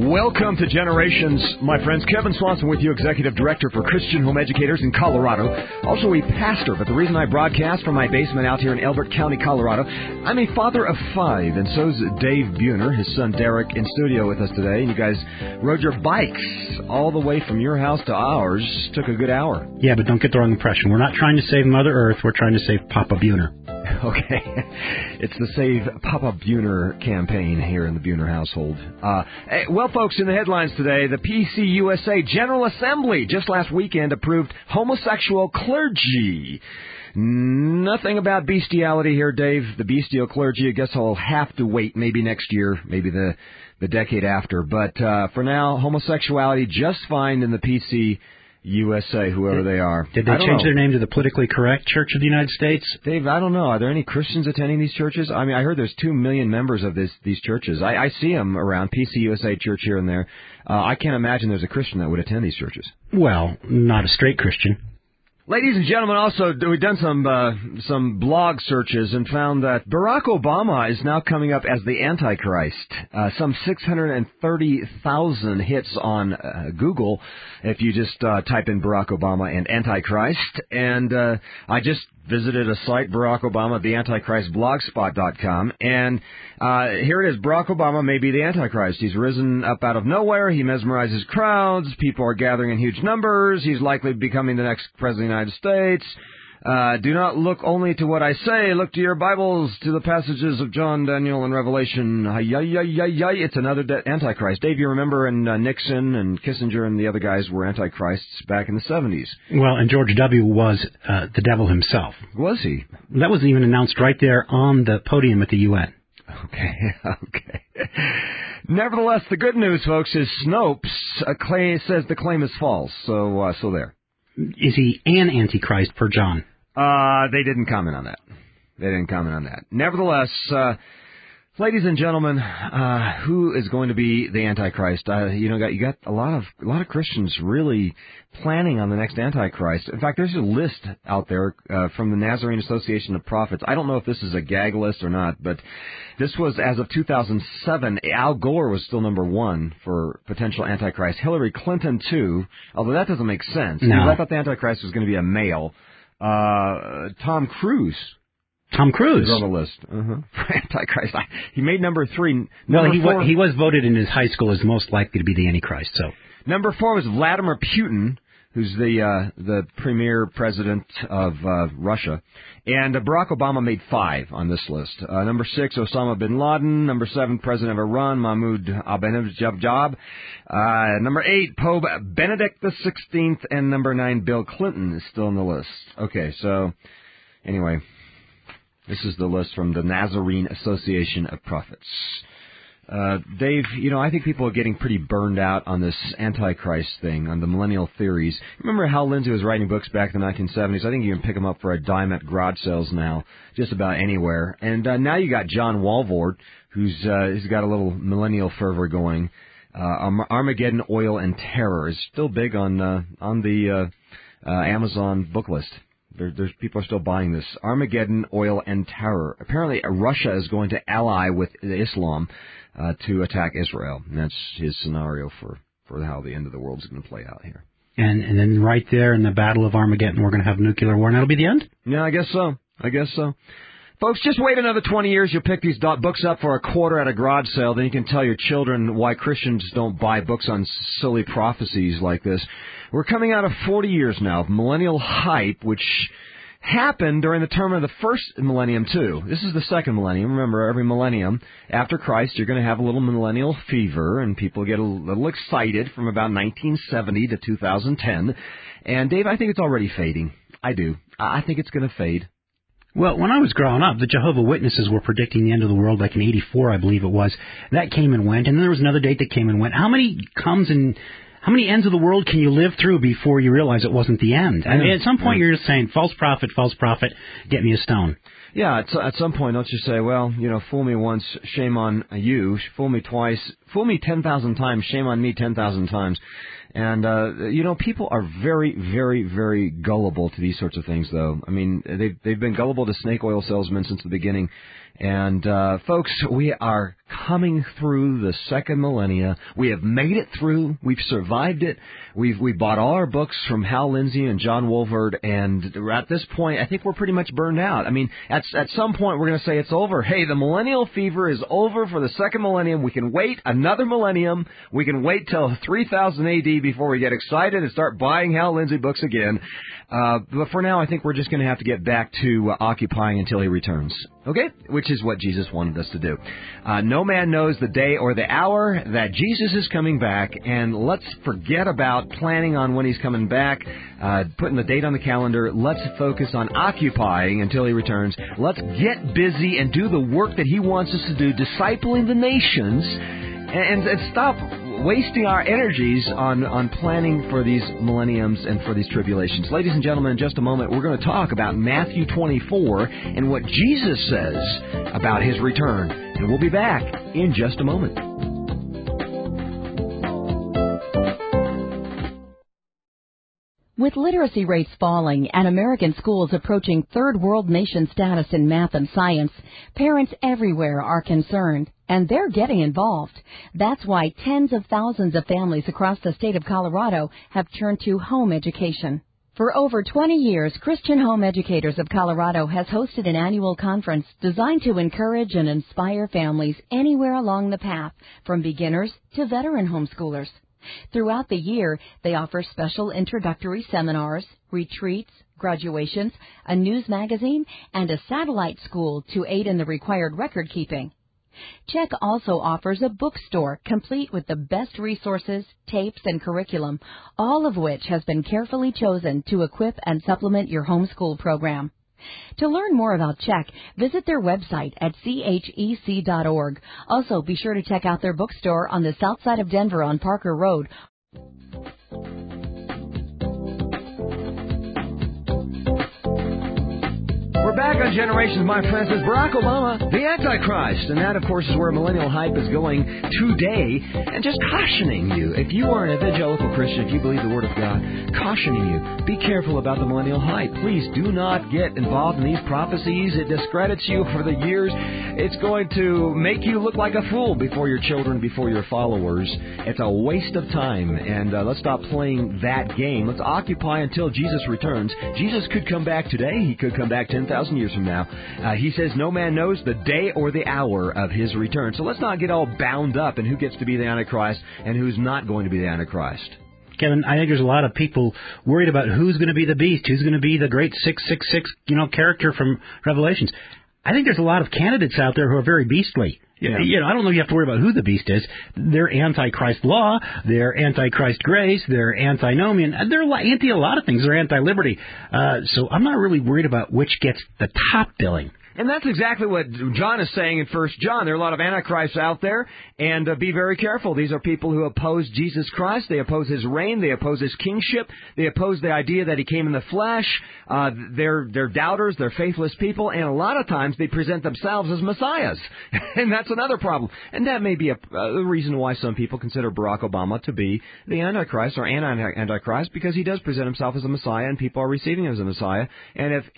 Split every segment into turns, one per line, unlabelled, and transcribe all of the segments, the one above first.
Welcome to Generations, my friends. Kevin Swanson with you, Executive Director for Christian Home Educators in Colorado. Also a pastor, but the reason I broadcast from my basement out here in Elbert County, Colorado, I'm a father of 5, and so's Dave Buhner, his son Derek, in studio with us today. And you guys rode your bikes all the way from your house to ours. Took a good hour.
Yeah, but don't get the wrong impression. We're not trying to save Mother Earth. We're trying to save Papa Buhner.
Okay. It's the Save Papa Buhner campaign here in the Buhner household. Well, folks, in the headlines today, the PCUSA General Assembly just last weekend approved homosexual clergy. Nothing about bestiality here, Dave. The bestial clergy, I guess I'll have to wait maybe next year, maybe the decade after. But for now, homosexuality just fine in the PCUSA, whoever they are.
Did they change their name to the Politically Correct Church of the United States?
Dave, I don't know. Are there any Christians attending these churches? I mean, I heard there's 2 million members of these churches. I see them around, PCUSA church here and there. I can't imagine there's a Christian that would attend these churches.
Well, not a straight Christian.
Ladies and gentlemen, also, we've done some blog searches and found that Barack Obama is now coming up as the Antichrist. Some 630,000 hits on Google if you just type in Barack Obama and Antichrist. And I just visited a site, Barack Obama, the Antichrist, blogspot.com. And here it is. Barack Obama may be the Antichrist. He's risen up out of nowhere. He mesmerizes crowds. People are gathering in huge numbers. He's likely becoming the next president of the United States. Do not look only to what I say. Look to your Bibles, to the passages of John, Daniel, and Revelation. It's another Antichrist. Dave, you remember when Nixon and Kissinger and the other guys were Antichrists back in the 70s.
Well, and George W. was the devil himself.
Was he?
That was even announced right there on the podium at the UN.
Okay. Nevertheless, the good news, folks, is Snopes says the claim is false. So there.
Is he an Antichrist per John?
They didn't comment on that. Nevertheless, ladies and gentlemen, who is going to be the Antichrist? You got a lot of Christians really planning on the next Antichrist. In fact, there's a list out there from the Nazarene Association of Prophets. I don't know if this is a gag list or not, but this was as of 2007. Al Gore was still number 1 for potential Antichrist. Hillary Clinton, too, although that doesn't make sense.
No.
I thought the Antichrist was going to be a male. Tom Cruise is on the list. Antichrist. He made number 3.
He was voted in his high school as most likely to be the Antichrist. So
number 4 was Vladimir Putin, who's the premier president of Russia. And Barack Obama made 5 on this list. Number 6, Osama bin Laden. Number 7, President of Iran, Mahmoud Ahmadinejad. Number 8, Pope Benedict XVI. And number 9, Bill Clinton is still on the list. Okay, so anyway, this is the list from the Nazarene Association of Prophets. Dave, I think people are getting pretty burned out on this Antichrist thing, on the millennial theories. Remember Hal Lindsey was writing books back in the 1970s? I think you can pick them up for a dime at garage sales now, just about anywhere. And now you got John Walvoord, who's got a little millennial fervor going. Armageddon, Oil, and Terror is still big on the Amazon book list. There's people are still buying this. Armageddon, Oil, and Terror. Apparently, Russia is going to ally with Islam to attack Israel. And that's his scenario for how the end of the world is going to play out here.
And then right there in the Battle of Armageddon, we're going to have nuclear war, and that'll be the end?
Yeah, I guess so. Folks, just wait another 20 years. You'll pick these books up for $0.25 at a garage sale. Then you can tell your children why Christians don't buy books on silly prophecies like this. We're coming out of 40 years now of millennial hype, which happened during the term of the first millennium, too. This is the second millennium. Remember, every millennium after Christ, you're going to have a little millennial fever, and people get a little excited from about 1970 to 2010. And, Dave, I think it's already fading. I do. I think it's going to fade.
Well, when I was growing up, the Jehovah's Witnesses were predicting the end of the world, like in '84, I believe it was. That came and went, and then there was another date that came and went. How many ends of the world can you live through before you realize it wasn't the end? I mean, at some point you're just saying, false prophet, get me a stone.
Yeah, at some point, don't you say, well, fool me once, shame on you. Fool me twice. Fool me 10,000 times, shame on me 10,000 times. And, people are very, very, very gullible to these sorts of things, though. I mean, they've been gullible to snake oil salesmen since the beginning. And, folks, we are coming through the second millennia. We have made it through. We've survived it. We bought all our books from Hal Lindsey and John Wolford, and at this point, I think we're pretty much burned out. I mean, at some point, we're going to say it's over. Hey, the millennial fever is over for the second millennium. We can wait another millennium. We can wait till 3000 A.D. before we get excited and start buying Hal Lindsey books again. But for now, I think we're just going to have to get back to occupying until he returns. Okay? Which is what Jesus wanted us to do. No man knows the day or the hour that Jesus is coming back, and let's forget about planning on when he's coming back, putting the date on the calendar. Let's focus on occupying until he returns. Let's get busy and do the work that he wants us to do, discipling the nations, and stop wasting our energies on planning for these millenniums and for these tribulations. Ladies and gentlemen, in just a moment, we're going to talk about Matthew 24 and what Jesus says about his return. And we'll be back in just a moment.
With literacy rates falling and American schools approaching third world nation status in math and science, parents everywhere are concerned, and they're getting involved. That's why tens of thousands of families across the state of Colorado have turned to home education. For over 20 years, Christian Home Educators of Colorado has hosted an annual conference designed to encourage and inspire families anywhere along the path, from beginners to veteran homeschoolers. Throughout the year, they offer special introductory seminars, retreats, graduations, a news magazine, and a satellite school to aid in the required record keeping. CHEC also offers a bookstore complete with the best resources, tapes, and curriculum, all of which has been carefully chosen to equip and supplement your homeschool program. To learn more about CHEC, visit their website at chec.org. Also, be sure to check out their bookstore on the south side of Denver on Parker Road.
We're back on Generations, my friends, with Barack Obama, the Antichrist. And that, of course, is where millennial hype is going today. And just cautioning you, if you are an evangelical Christian, if you believe the Word of God, cautioning you, be careful about the millennial hype. Please do not get involved in these prophecies. It discredits you for the years. It's going to make you look like a fool before your children, before your followers. It's a waste of time. And let's stop playing that game. Let's occupy until Jesus returns. Jesus could come back today. He could come back 10,000 years from now. He says no man knows the day or the hour of his return. So let's not get all bound up in who gets to be the Antichrist and who's not going to be the Antichrist.
Kevin, I think there's a lot of people worried about who's going to be the beast, who's going to be the great 666, character from Revelations. I think there's a lot of candidates out there who are very beastly. Yeah. I don't know if you have to worry about who the beast is. They're anti-Christ law, they're anti-Christ grace, they're antinomian, they're anti a lot of things. They're anti-liberty. So I'm not really worried about which gets the top billing.
And that's exactly what John is saying in 1 John. There are a lot of antichrists out there, and be very careful. These are people who oppose Jesus Christ. They oppose his reign. They oppose his kingship. They oppose the idea that he came in the flesh. They're doubters. They're faithless people, and a lot of times they present themselves as messiahs. And that's another problem. And that may be a reason why some people consider Barack Obama to be the Antichrist or anti-Antichrist, because he does present himself as a messiah, and people are receiving him as a messiah. And if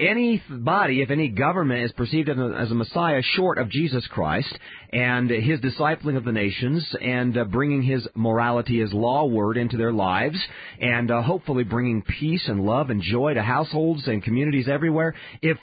any government is perceived as a Messiah short of Jesus Christ and his discipling of the nations and bringing his morality, his law word into their lives and hopefully bringing peace and love and joy to households and communities everywhere. If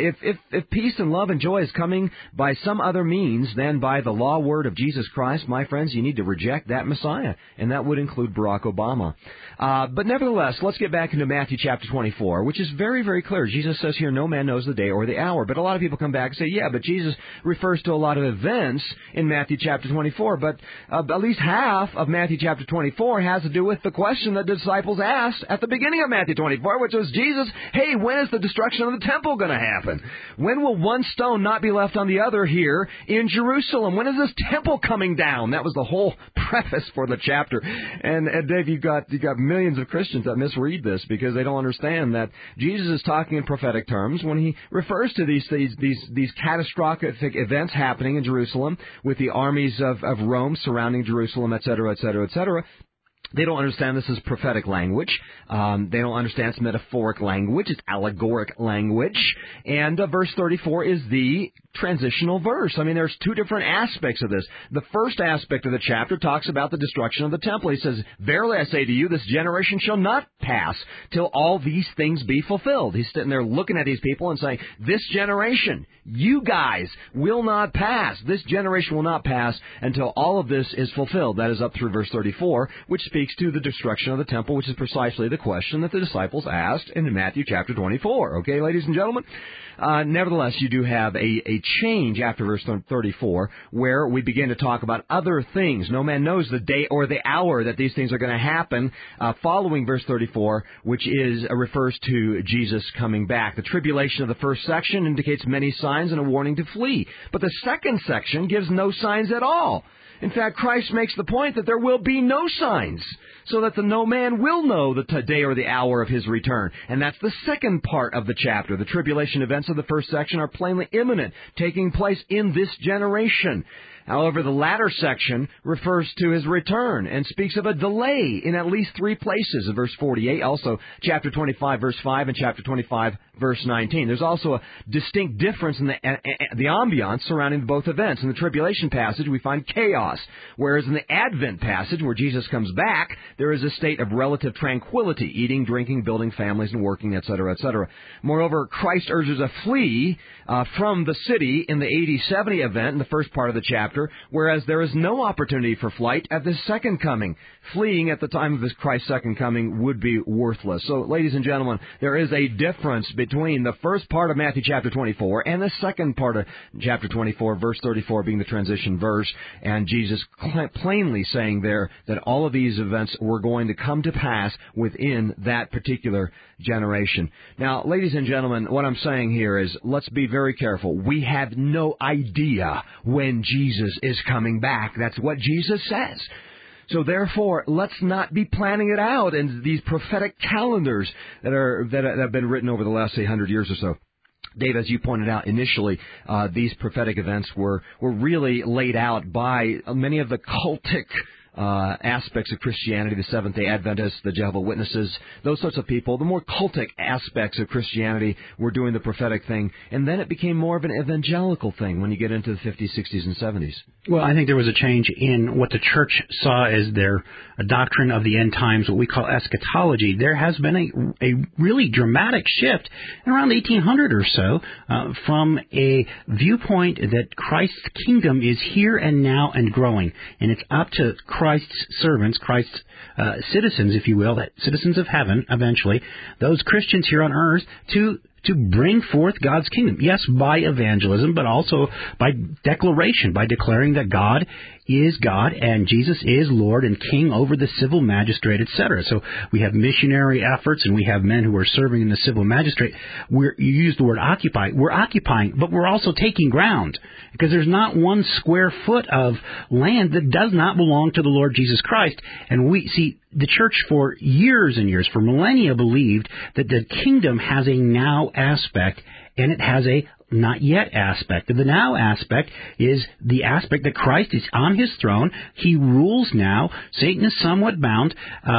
peace and love and joy is coming by some other means than by the law word of Jesus Christ, my friends, you need to reject that Messiah, and that would include Barack Obama. But nevertheless, let's get back into Matthew chapter 24, which is very, very clear. Jesus says here, no man knows the day or the hour. But a lot of people come back and say, yeah, but Jesus refers to a lot of events in Matthew chapter 24. But at least half of Matthew chapter 24 has to do with the question that the disciples asked at the beginning of Matthew 24, which was, Jesus, hey, when is the destruction of the temple going to happen? When will one stone not be left on the other here in Jerusalem? When is this temple coming down? That was the whole preface for the chapter. And Dave, you got millions of Christians that misread this because they don't understand that Jesus is talking in prophetic terms when he refers to these catastrophic events happening in Jerusalem with the armies of Rome surrounding Jerusalem, etc., etc., etc. They don't understand this is prophetic language. They don't understand it's metaphoric language. It's allegoric language. And verse 34 is the transitional verse. I mean, there's two different aspects of this. The first aspect of the chapter talks about the destruction of the temple. He says, "Verily I say to you, this generation shall not pass till all these things be fulfilled." He's sitting there looking at these people and saying, this generation, you guys, will not pass. This generation will not pass until all of this is fulfilled. That is up through verse 34, which speaks to the destruction of the temple, which is precisely the question that the disciples asked in Matthew chapter 24. Okay, ladies and gentlemen? Nevertheless, you do have a change after verse 34 where we begin to talk about other things. No man knows the day or the hour that these things are going to happen following verse 34, which refers to Jesus coming back. The tribulation of the first section indicates many signs and a warning to flee. But the second section gives no signs at all. In fact, Christ makes the point that there will be no signs, so that no man will know the day or the hour of his return. And that's the second part of the chapter. The tribulation events of the first section are plainly imminent, taking place in this generation. However, the latter section refers to his return and speaks of a delay in at least three places in verse 48, also chapter 25, verse 5, and chapter 25, verse 19. There's also a distinct difference in the ambiance surrounding both events. In the tribulation passage, we find chaos, whereas in the Advent passage, where Jesus comes back, there is a state of relative tranquility, eating, drinking, building families, and working, etc., etc. Moreover, Christ urges a flee from the city in the AD 70 event in the first part of the chapter, whereas there is no opportunity for flight at the second coming. Fleeing at the time of Christ's second coming would be worthless. So, ladies and gentlemen, there is a difference between the first part of Matthew chapter 24 and the second part of chapter 24, verse 34 being the transition verse, and Jesus plainly saying there that all of these events were going to come to pass within that particular generation. Now, ladies and gentlemen, what I'm saying here is let's be very careful. We have no idea when Jesus is coming back. That's what Jesus says. So therefore, let's not be planning it out in these prophetic calendars that have been written over the last, say, 100 years or so. Dave, as you pointed out initially, these prophetic events were really laid out by many of the cultic aspects of Christianity, the Seventh-day Adventists, the Jehovah's Witnesses, those sorts of people. The more cultic aspects of Christianity were doing the prophetic thing, and then it became more of an evangelical thing when you get into the 50s, 60s, and 70s.
Well, I think there was a change in what the church saw as their doctrine of the end times, what we call eschatology. There has been a really dramatic shift in around 1800 or so from a viewpoint that Christ's kingdom is here and now and growing, and it's up to Christ's servants, Christ's citizens, if you will, that citizens of heaven, eventually, those Christians here on earth, to bring forth God's kingdom. Yes, by evangelism, but also by declaration, by declaring that God is God and Jesus is Lord and King over the civil magistrate, etc. So we have missionary efforts and we have men who are serving in the civil magistrate. You use the word occupy. We're occupying, but we're also taking ground, because there's not one square foot of land that does not belong to the Lord Jesus Christ. And we see the church for years and years, for millennia, believed that the kingdom has a now aspect and it has a not yet aspect. The now aspect is the aspect that Christ is on his throne. He rules now. Satan is somewhat bound.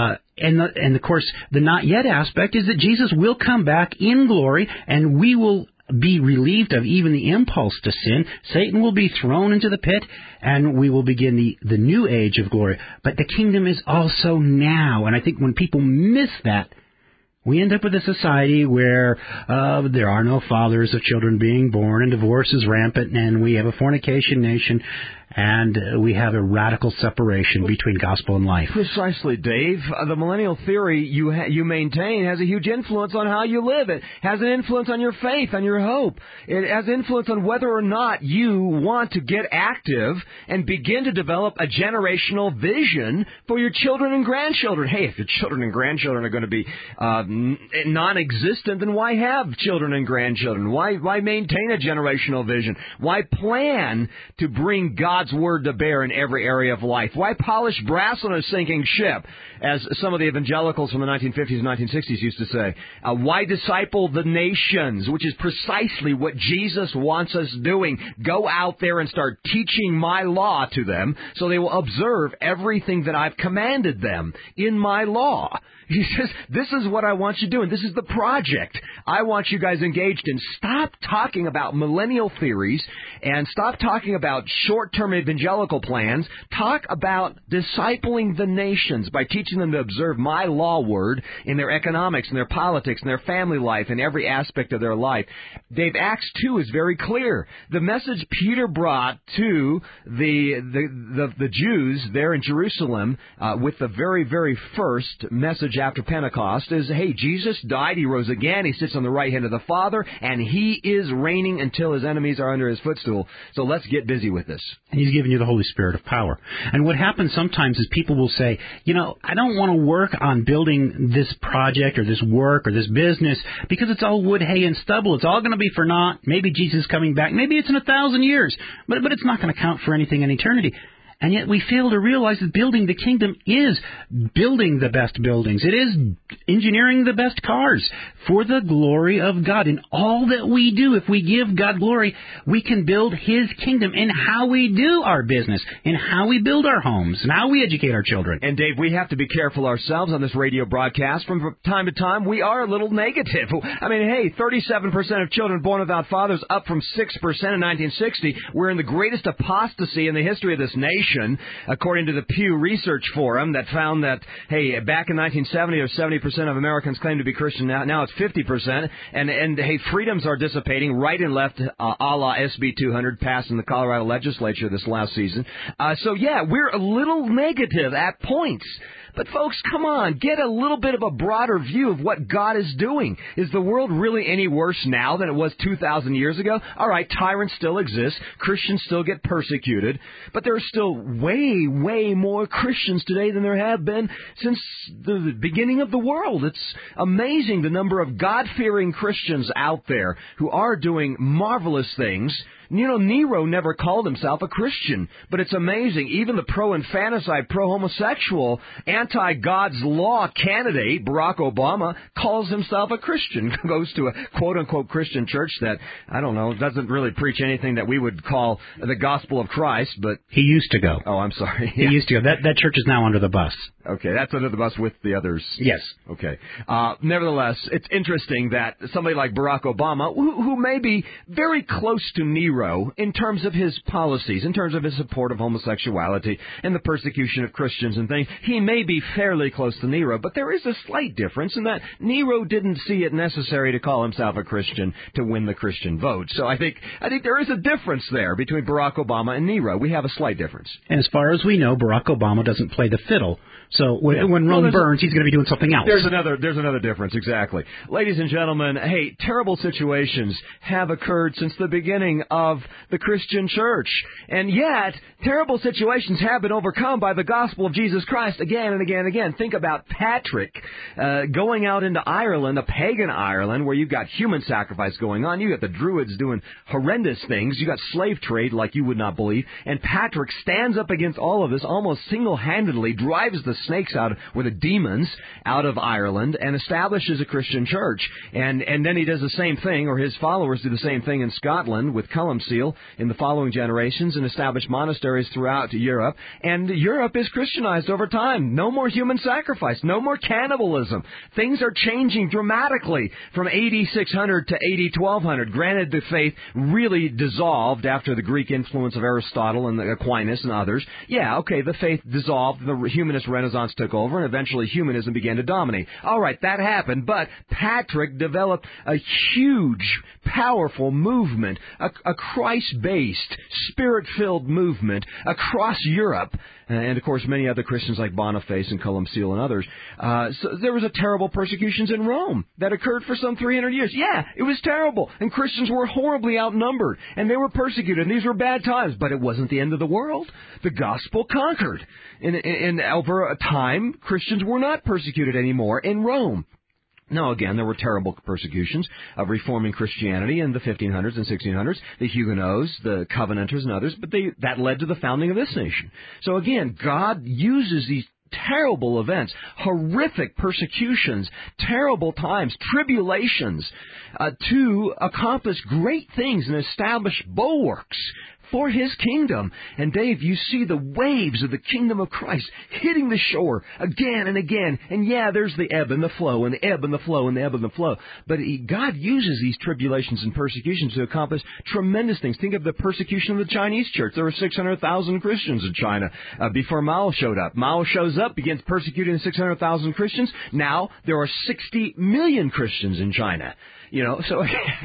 And of course, the not yet aspect is that Jesus will come back in glory, and we will be relieved of even the impulse to sin. Satan will be thrown into the pit, and we will begin the new age of glory. But the kingdom is also now. And I think when people miss that, we end up with a society where there are no fathers of children being born, and divorce is rampant, and we have a fornication nation, and we have a radical separation between gospel and life.
Precisely, Dave. The millennial theory you maintain has a huge influence on how you live. It has an influence on your faith, on your hope. It has influence on whether or not you want to get active and begin to develop a generational vision for your children and grandchildren. Hey, if your children and grandchildren are going to be non-existent, then why have children and grandchildren? Why maintain a generational vision? Why plan to bring God God's Word to bear in every area of life? Why polish brass on a sinking ship, as some of the evangelicals from the 1950s and 1960s used to say? Why disciple the nations, which is precisely what Jesus wants us doing? Go out there and start teaching my law to them so they will observe everything that I've commanded them in my law. He says, this is what I want you doing. This is the project I want you guys engaged in. Stop talking about millennial theories and stop talking about short-term evangelical plans. Talk about discipling the nations by teaching them to observe my law word in their economics, in their politics, in their family life, in every aspect of their life. Dave, Acts 2 is very clear. The message Peter brought to the Jews there in Jerusalem with the very, very first message after Pentecost is, hey, Jesus died, he rose again, he sits on the right hand of the Father, and he is reigning until his enemies are under his footstool. So let's get busy with this.
And he's given you the Holy Spirit of power. And what happens sometimes is people will say, I don't want to work on building this project or this work or this business because it's all wood, hay, and stubble. It's all going to be for naught. Maybe Jesus is coming back. Maybe it's in 1,000 years. But it's not going to count for anything in eternity. And yet we fail to realize that building the kingdom is building the best buildings. It is engineering the best cars for the glory of God. In all that we do, if we give God glory, we can build His kingdom in how we do our business, in how we build our homes, and how we educate our children.
And Dave, we have to be careful ourselves on this radio broadcast. From time to time, we are a little negative. I mean, hey, 37% of children born without fathers, up from 6% in 1960. We're in the greatest apostasy in the history of this nation. According to the Pew Research Forum, that found that, hey, back in 1970, 70% of Americans claimed to be Christian. Now it's 50%. And hey, freedoms are dissipating right and left, a la SB 200 passed in the Colorado legislature this last season. So, yeah, we're a little negative at points. But, folks, come on, get a little bit of a broader view of what God is doing. Is the world really any worse now than it was 2,000 years ago? All right, tyrants still exist. Christians still get persecuted. But there are still way, way more Christians today than there have been since the beginning of the world. It's amazing the number of God-fearing Christians out there who are doing marvelous things. Nero never called himself a Christian, but it's amazing. Even the pro-infanticide, pro-homosexual, anti-God's law candidate, Barack Obama, calls himself a Christian, goes to a quote-unquote Christian church that, I don't know, doesn't really preach anything that we would call the gospel of Christ, but...
He used to go.
Oh, I'm sorry.
He used to go. That church is now under the bus.
Okay, that's under the bus with the others.
Yes.
Okay. Nevertheless, it's interesting that somebody like Barack Obama, who may be very close to Nero in terms of his policies, in terms of his support of homosexuality and the persecution of Christians and things, he may be fairly close to Nero, but there is a slight difference in that Nero didn't see it necessary to call himself a Christian to win the Christian vote. So I think there is a difference there between Barack Obama and Nero. We have a slight difference.
And as far as we know, Barack Obama doesn't play the fiddle. So when Rome burns, he's going to be doing something else.
There's another difference, exactly. Ladies and gentlemen, hey, terrible situations have occurred since the beginning of the Christian church. And yet, terrible situations have been overcome by the gospel of Jesus Christ again and again and again. Think about Patrick going out into Ireland, a pagan Ireland, where you've got human sacrifice going on. You've got the Druids doing horrendous things. You've got slave trade like you would not believe. And Patrick stands up against all of this, almost single-handedly drives the snakes out, or the demons, out of Ireland and establishes a Christian church. And then he does the same thing, or his followers do the same thing in Scotland with Columcille in the following generations, and establish monasteries throughout Europe. And Europe is Christianized over time. No more human sacrifice. No more cannibalism. Things are changing dramatically from AD 600 to AD 1200. Granted, the faith really dissolved after the Greek influence of Aristotle and Aquinas and others. Yeah, okay, the faith dissolved, the humanist Renaissance took over, and eventually humanism began to dominate. All right, that happened, but Patrick developed a huge, powerful movement, a Christ-based, Spirit-filled movement across Europe, and of course many other Christians like Boniface and Columcille and others. So there was a terrible persecutions in Rome that occurred for some 300 years. Yeah, it was terrible, and Christians were horribly outnumbered, and they were persecuted, and these were bad times, but it wasn't the end of the world. The gospel conquered. And over a time, Christians were not persecuted anymore in Rome. Now, again, there were terrible persecutions of reforming Christianity in the 1500s and 1600s, the Huguenots, the Covenanters, and others, but that led to the founding of this nation. So again, God uses these terrible events, horrific persecutions, terrible times, tribulations, to accomplish great things and establish bulwarks for His kingdom. And Dave, you see the waves of the kingdom of Christ hitting the shore again and again. And yeah, there's the ebb and the flow, and the ebb and the flow, and the ebb and the flow. But God uses these tribulations and persecutions to accomplish tremendous things. Think of the persecution of the Chinese church. There were 600,000 Christians in China before Mao showed up. Mao shows up, begins persecuting 600,000 Christians. Now there are 60 million Christians in China. You know, so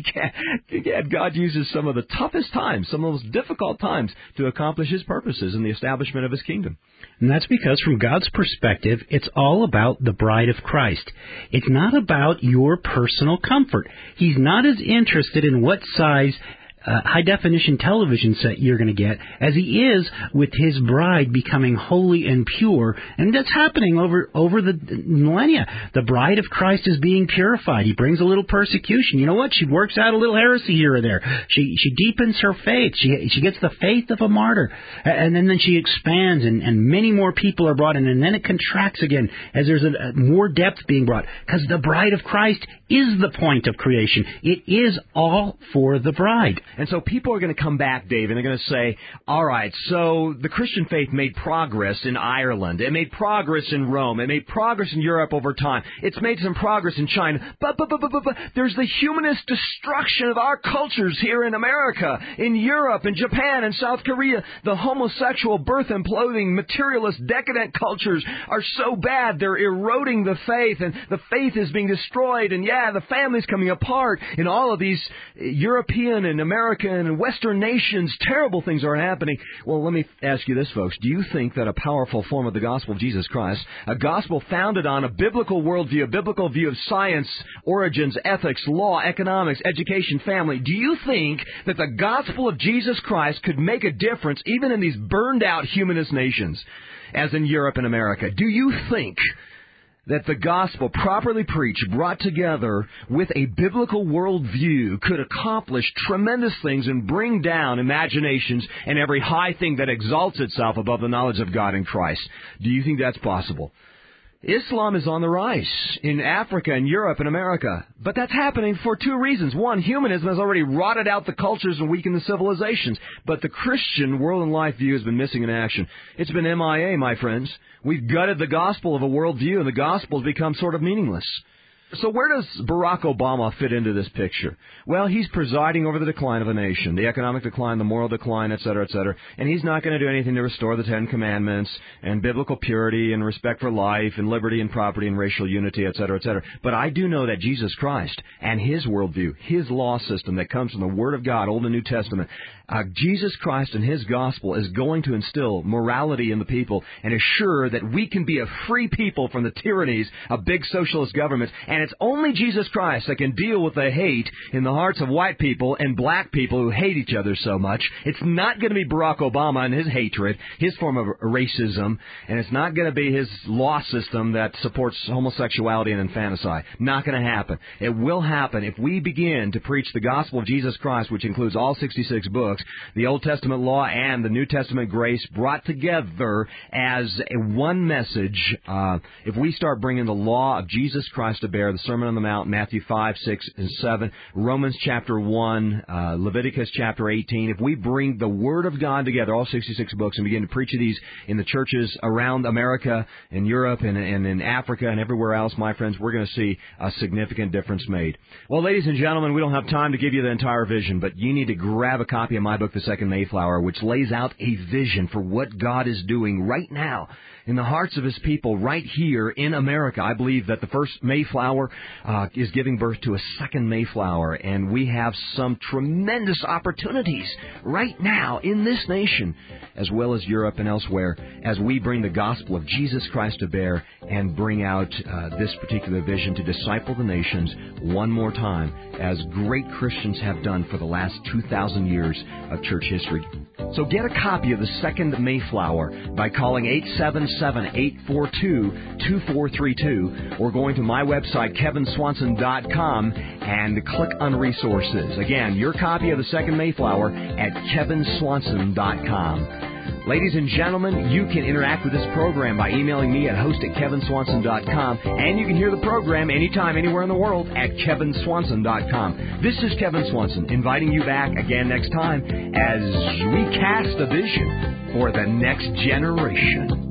again, God uses some of the toughest times, some of the most difficult times to accomplish His purposes in the establishment of His kingdom.
And that's because from God's perspective, it's all about the bride of Christ. It's not about your personal comfort. He's not as interested in what size high-definition television set you're going to get as He is with His bride becoming holy and pure. And that's happening over the millennia. The bride of Christ is being purified. He brings a little persecution. You know what? She works out a little heresy here or there. She deepens her faith. She gets the faith of a martyr. And then she expands, and many more people are brought in. And then it contracts again as there's more depth being brought. Because the bride of Christ is the point of creation. It is all for the bride.
And so people are going to come back, Dave, and they're going to say, all right, so the Christian faith made progress in Ireland. It made progress in Rome. It made progress in Europe over time. It's made some progress in China. But there's the humanist destruction of our cultures here in America, in Europe, in Japan, and South Korea. The homosexual, birth imploding, materialist, decadent cultures are so bad they're eroding the faith, and the faith is being destroyed, and yeah, the family's coming apart. In all of these European and American and Western nations, terrible things are happening. Well, let me ask you this, folks. Do you think that a powerful form of the gospel of Jesus Christ, a gospel founded on a biblical worldview, a biblical view of science, origins, ethics, law, economics, education, family, do you think that the gospel of Jesus Christ could make a difference even in these burned out humanist nations, as in Europe and America? Do you think that the gospel, properly preached, brought together with a biblical worldview, could accomplish tremendous things and bring down imaginations and every high thing that exalts itself above the knowledge of God in Christ? Do you think that's possible? Islam is on the rise in Africa and Europe and America. But that's happening for two reasons. One, humanism has already rotted out the cultures and weakened the civilizations. But the Christian world and life view has been missing in action. It's been MIA, my friends. We've gutted the gospel of a worldview, and the gospel has become sort of meaningless. So where does Barack Obama fit into this picture? Well, he's presiding over the decline of a nation, the economic decline, the moral decline, et cetera, and he's not going to do anything to restore the Ten Commandments and biblical purity and respect for life and liberty and property and racial unity, et cetera, et cetera. But I do know that Jesus Christ and His worldview, His law system that comes from the Word of God, Old and New Testament, Jesus Christ and His gospel is going to instill morality in the people and assure that we can be a free people from the tyrannies of big socialist governments. And it's only Jesus Christ that can deal with the hate in the hearts of white people and black people who hate each other so much. It's not going to be Barack Obama and his hatred, his form of racism, and it's not going to be his law system that supports homosexuality and infanticide. Not going to happen. It will happen if we begin to preach the gospel of Jesus Christ, which includes all 66 books, the Old Testament law and the New Testament grace brought together as one message. If we start bringing the law of Jesus Christ to bear, the Sermon on the Mount, Matthew 5, 6, and 7, Romans chapter 1, Leviticus chapter 18, if we bring the Word of God together, all 66 books, and begin to preach these in the churches around America and Europe and in Africa and everywhere else, my friends, we're going to see a significant difference made. Well, ladies and gentlemen, we don't have time to give you the entire vision, but you need to grab a copy of my book, The Second Mayflower, which lays out a vision for what God is doing right now in the hearts of His people right here in America. I believe that the first Mayflower is giving birth to a second Mayflower, and we have some tremendous opportunities right now in this nation, as well as Europe and elsewhere, as we bring the gospel of Jesus Christ to bear and bring out this particular vision to disciple the nations one more time, as great Christians have done for the last 2,000 years of church history. So get a copy of The Second Mayflower by calling 877-842-2432 or going to my website, kevinswanson.com, and click on Resources. Again, your copy of The Second Mayflower at kevinswanson.com. Ladies and gentlemen, you can interact with this program by emailing me at host@kevinswanson.com, and you can hear the program anytime, anywhere in the world at kevinswanson.com. This is Kevin Swanson, inviting you back again next time as we cast a vision for the next generation.